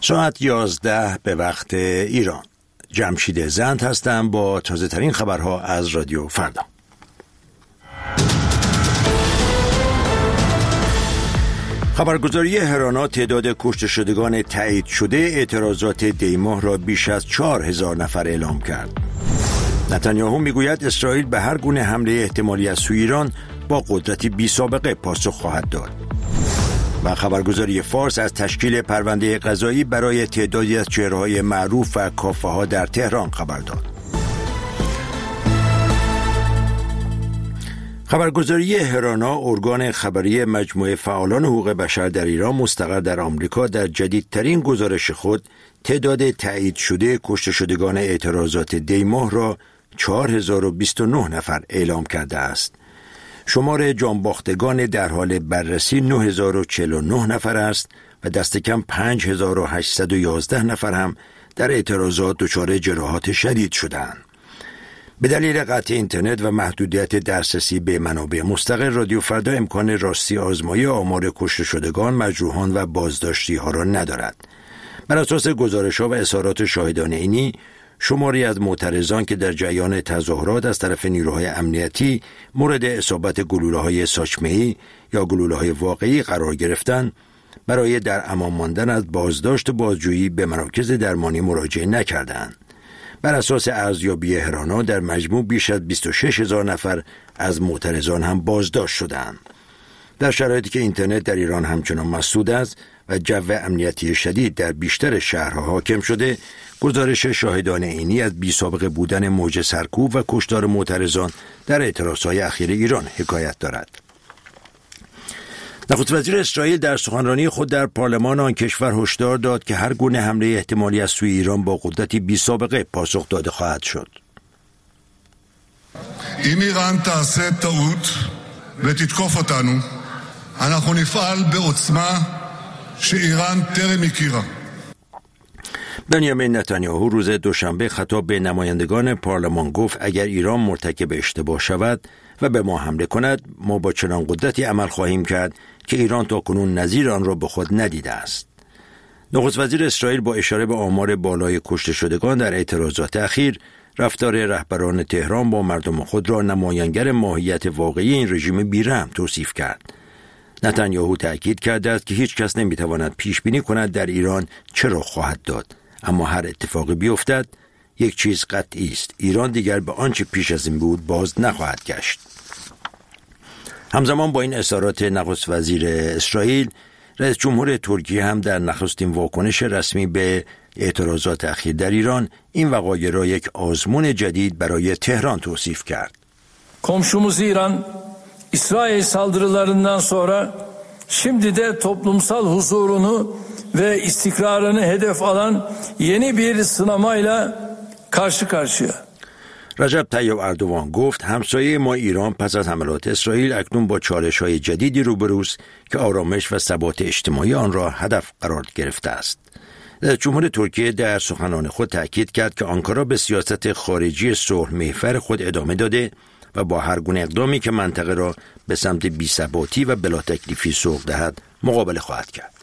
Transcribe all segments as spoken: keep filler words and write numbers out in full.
ساعت یازده به وقت ایران. جمشید زند هستم با تازه ترین خبرها از رادیو فردا. خبرگزاری هرانا تعداد کشته شدگان تایید شده اعتراضات دیماه را بیش از چهار هزار نفر اعلام کرد. نتانیاهو میگوید اسرائیل به هر گونه حمله احتمالی از سوی ایران با قدرتی بی سابقه پاسخ خواهد داد. و خبرگزاری فارس از تشکیل پرونده قضایی برای تعدادی از چهره‌های معروف و کافه‌ها در تهران خبر داد. خبرگزاری هرانا، ارگان خبری مجموعه فعالان حقوق بشر در ایران مستقر در آمریکا، در جدیدترین گزارش خود تعداد تایید شده کشته شدگان اعتراضات دیماه را چهار هزار و بیست و نه نفر اعلام کرده است. شمار جانباختگان در حال بررسی نه هزار و چهل و نه نفر است و دست کم پنج هزار و هشتصد و یازده نفر هم در اعتراضات دچار جراحات شدید شدند. به دلیل قطع اینترنت و محدودیت دسترسی به منابع مستقل، رادیو فردا امکان راستی آزمایی آمار کشته شدگان، مجروحان و بازداشتی ها را ندارد. بر اساس گزارش‌ها و اظهارات شاهدان عینی، شماری از معترضان که در جریان تظاهرات از طرف نیروهای امنیتی مورد اصابت گلوله‌های ساچمه‌ای یا گلوله‌های واقعی قرار گرفتند، برای در امان ماندن از بازداشت و بازجویی به مراکز درمانی مراجعه نکردند. بر اساس ارزیابی هرانا، در مجموع بیش از بیست و شش هزار نفر از معترضان هم بازداشت شدند. در شرایطی که اینترنت در ایران همچنان مسدود است و جو امنیتی شدید در بیشتر شهرها حاکم شده، گزارش شاهدان عینی از بی‌سابقه بودن موج سرکوب و کشتار معترضان در اعتراضهای اخیر ایران حکایت دارد. نخست وزیر اسرائیل در سخنرانی خود در پارلمان آن کشور هشدار داد که هر گونه حمله احتمالی از سوی ایران با قدرتی بی‌سابقه پاسخ داده خواهد شد. אם איראן תעשה טעות ותתקוף אותנו, אנחנו נפעל בעוצמה שאיראן טרם הכירה. بنیامین نتانیاهو روز دوشنبه خطاب به نمایندگان پارلمان گفت اگر ایران مرتکب اشتباه شود و به ما حمله کند، ما با چنان قدرتی عمل خواهیم کرد که ایران تاکنون نظیر آن را به خود ندیده است. نخست وزیر اسرائیل با اشاره به آمار بالای کشته شدگان در اعتراضات اخیر، رفتار رهبران تهران با مردم خود را نمایانگر ماهیت واقعی این رژیم بی‌رحم توصیف کرد. نتانیاهو تأکید کرده است که هیچ کس نمیتواند پیش بینی کند در ایران چه رخ خواهد داد، اما هر اتفاقی بیفتد یک چیز قطعی است: ایران دیگر به آنچه پیش از این بود باز نخواهد گشت. همزمان با این اظهارات نخست وزیر اسرائیل، رئیس جمهور ترکیه هم در نخستین واکنش resmi به اعتراضات اخیر در ایران این وقایع را یک آزمون جدید برای تهران توصیف کرد. Komşumuz İran, İsrail saldırılarından sonra şimdi de toplumsal huzurunu ve istikrarını hedef alan yeni bir sınamayla karşı karşıya. رجب طیب اردوان گفت همسایه ما ایران پس از حملات اسرائیل اکنون با چالش‌های جدیدی روبروست که آرامش و ثبات اجتماعی آن را هدف قرار گرفته است. جمهور ترکیه در سخنان خود تأکید کرد که آنکارا به سیاست خارجی صلح محور خود ادامه داده و با هر گونه اقدامی که منطقه را به سمت بی‌ثباتی و بلا تکلیفی سوق دهد مقابله خواهد کرد.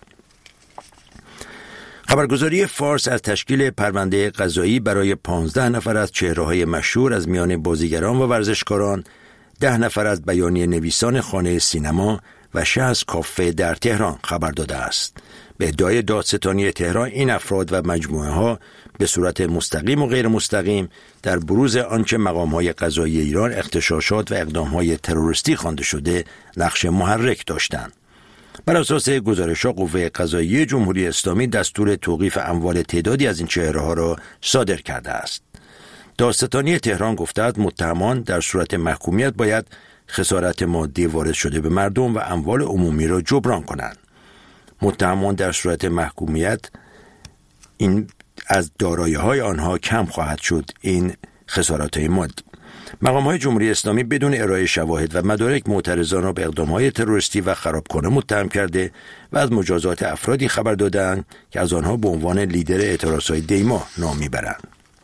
خبرگزاری فارس از تشکیل پرونده قضایی برای پانزده نفر از چهره‌های مشهور از میان بازیگران و ورزشکاران، ده نفر از بیانیه نویسان خانه سینما و شصت کافه در تهران خبر داده است. به ادعای دادستانی تهران، این افراد و مجموعه ها به صورت مستقیم و غیر مستقیم در بروز آنچه مقام‌های قضایی ایران اغتشاشات و اقدام‌های تروریستی خوانده شده نقش محرک داشتند. بر اساس گزارش‌ها، قوه قضاییه جمهوری اسلامی دستور توقیف اموال تعدادی از این چهره‌ها را صادر کرده است. دادستانی تهران گفته است متهمان در صورت محکومیت باید خسارت مادی وارد شده به مردم و اموال عمومی را جبران کنند. متهمان در صورت محکومیت این از دارایی‌های آنها کم خواهد شد این خسارت‌های مادی. مقام‌های جمهوری اسلامی بدون ارائه شواهد و مدارک معترضان را به اقدام‌های تروریستی و خرابکارانه متهم کرده و از مجازات افرادی خبر دادند که از آنها به عنوان لیدر اعتراضهای دیماه نام می‌برند.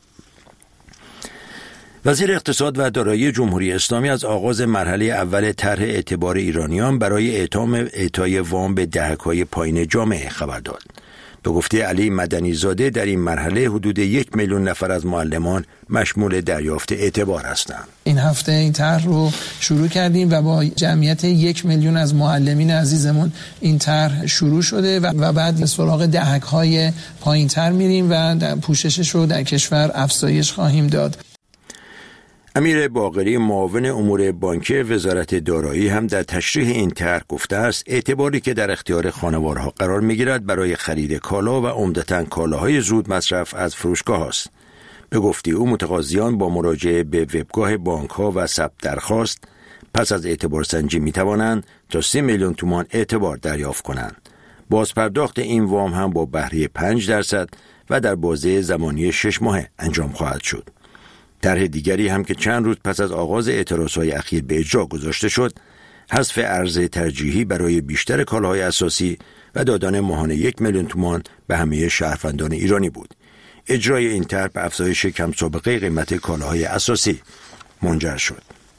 وزیر اقتصاد و دارایی جمهوری اسلامی از آغاز مرحله اول طرح اعتبار ایرانیان برای اعطای وام به دهک‌های پایین جامعه خبر داد. به گفته علی مدنی زاده در این مرحله حدود یک میلیون نفر از معلمان مشمول دریافت اعتبار هستند. این هفته این طرح رو شروع کردیم و با جمعیت یک میلیون از معلمین عزیزمون این طرح شروع شده و بعد سراغ دهک‌های پایین‌تر میریم و پوششش رو در کشور افزایش خواهیم داد. امیر باقری معاون امور بانکی وزارت دارایی هم در تشریح این طرح گفته است اعتباری که در اختیار خانوارها قرار می‌گیرد برای خرید کالا و عمدتاً کالاهای زود مصرف از فروشگاه است. به گفته او متقاضیان با مراجعه به وبگاه بانک‌ها و ثبت درخواست پس از اعتبار سنجی می‌توانند تا سه میلیون تومان اعتبار دریافت کنند. بازپرداخت این وام هم با بهره پنج درصد و در بازه زمانی شش ماهه انجام خواهد شد. طرح دیگری هم که چند روز پس از آغاز اعتراضهای اخیر به اجرا گذاشته شد، حذف ارز ترجیحی برای بیشتر کالاهای اساسی و دادن ماهانه یک میلیون تومان به همه شهروندان ایرانی بود. اجرای این طرح به افزایش کم سابقه قیمت کالاهای اساسی منجر شد.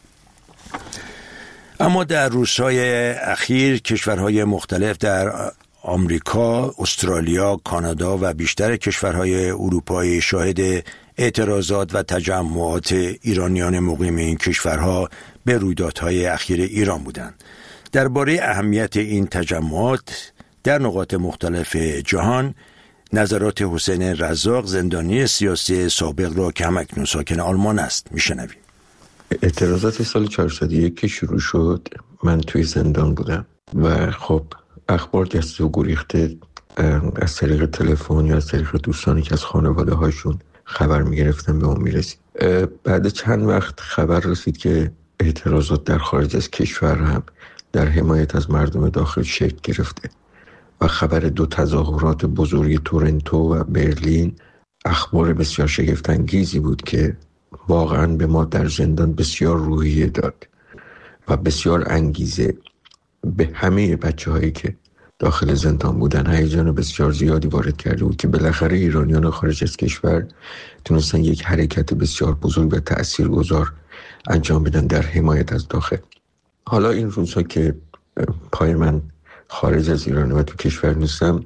اما در روزهای اخیر کشورهای مختلف در آمریکا، استرالیا، کانادا و بیشتر کشورهای اروپایی شاهد اعتراضات و تجمعات ایرانیان مقیم این کشورها به رویدادهای اخیر ایران بودند. درباره اهمیت این تجمعات در نقاط مختلف جهان نظرات حسین رزاق زندانی سیاسی سابق را که همکنون ساکن آلمان است میشنویم. اعتراضات سال چهارصد و یک که شروع شد من توی زندان بودم و خب اخبار گشت و گریخته از طریق تلفن یا از طریق دوستانی که از خانواده هاشون خبر میگرفتن به اون میرسید. بعد چند وقت خبر رسید که اعتراضات در خارج از کشور هم در حمایت از مردم داخل شکل گرفته و خبر دو تظاهرات بزرگ تورنتو و برلین اخبار بسیار شگفت‌انگیزی بود که واقعا به ما در زندان بسیار روحیه داد و بسیار انگیزه به همه بچه هایی که داخل زندان بودن هیجان بسیار زیادی وارد کرده بود که بالاخره ایرانیان خارج از کشور تونستن یک حرکت بسیار بزرگ و تأثیرگذار انجام بدن در حمایت از داخل. حالا این روزها که پای من خارج از ایران و تو کشور نیستم،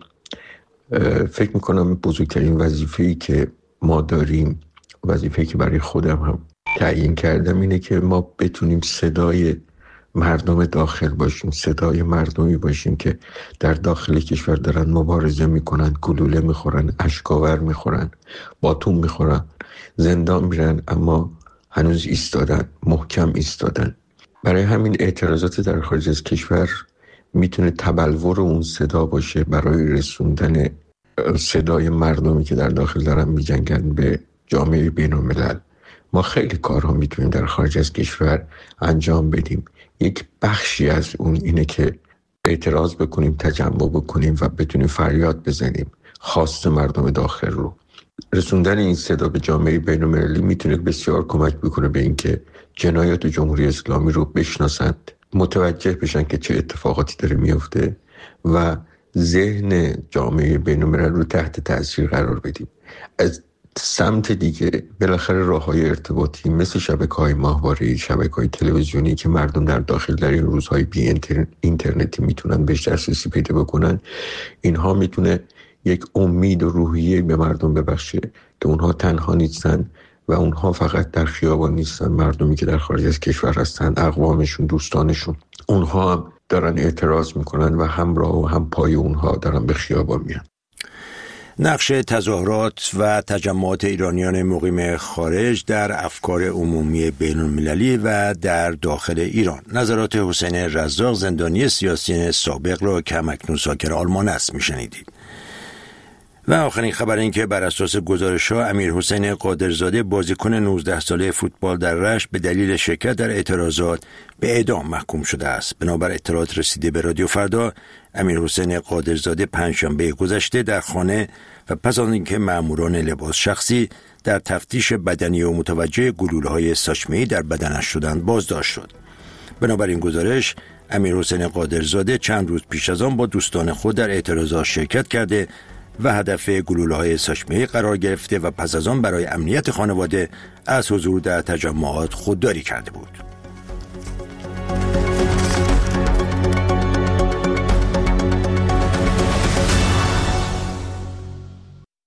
فکر میکنم بزرگترین وظیفه‌ای که ما داریم، وظیفه‌ای که برای خودم هم تعیین کردم، اینه که ما بتونیم صدای مردم داخل باشیم، صدای مردمی باشیم که در داخل کشور دارن مبارزه میکنن، گلوله میخورن، اشکاور میخورن، باتون میخورن، زندان میرن، اما هنوز ایستادن، محکم ایستادن. برای همین اعتراضات در خارج از کشور میتونه تبلور اون صدا باشه برای رسوندن صدای مردمی که در داخل دارن میجنگن به جامعه بین الملل. ما خیلی کارها میتونیم در خارج از کشور انجام بدیم. یک بخشی از اون اینه که اعتراض بکنیم، تجمع بکنیم و بتونیم فریاد بزنیم خواست مردم داخل رو. رسوندن این صدا به جامعه بین المللی میتونه بسیار کمک بکنه به اینکه جنایات جمهوری اسلامی رو بشناسند، متوجه بشن که چه اتفاقاتی داره میفته و ذهن جامعه بین الملل رو تحت تاثیر قرار بدیم. از سمت دیگه بالاخره راه‌های ارتباطی مثل شبکه‌های ماهواره‌ای، شبکه‌های تلویزیونی که مردم در داخل در این روزهای بی اینترنتی میتونن بهش دسترسی پیدا بکنن، اینها میتونه یک امید و روحیه به مردم ببخشه که اونها تنها نیستن و اونها فقط در خیابان نیستن. مردمی که در خارج از کشور هستن، اقوامشون، دوستانشون، اونها هم دارن اعتراض میکنن و همراه و هم پای اونها دارن به خیابان میان. نقش تظاهرات و تجمعات ایرانیان مقیم خارج در افکار عمومی بین المللی و در داخل ایران. نظرات حسین رزاق زندانی سیاسی سابق را که همکنون ساکن آلمان است میشنیدید. و آخرین خبر این که بر اساس گزارش‌ها امیر حسین قادرزاده بازیکن نوزده ساله فوتبال در رشت به دلیل شرکت در اعتراضات به اعدام محکوم شده است. بنابر اطلاعات رسیده به رادیو فردا، امیر حسین قادرزاده پنجشنبه گذشته در خانه و پس از اینکه ماموران لباس شخصی در تفتیش بدنی و متوجه گلوله‌های ساچمه‌ای در بدنش شدند بازداشت شد. بنابر این گزارش امیر حسین قادرزاده چند روز پیش از آن با دوستان خود در اعتراضات شرکت کرده و هدف گلوله‌های ساچمه‌ای قرار گرفته و پس از آن برای امنیت خانواده از حضور در تجمعات خودداری کرده بود.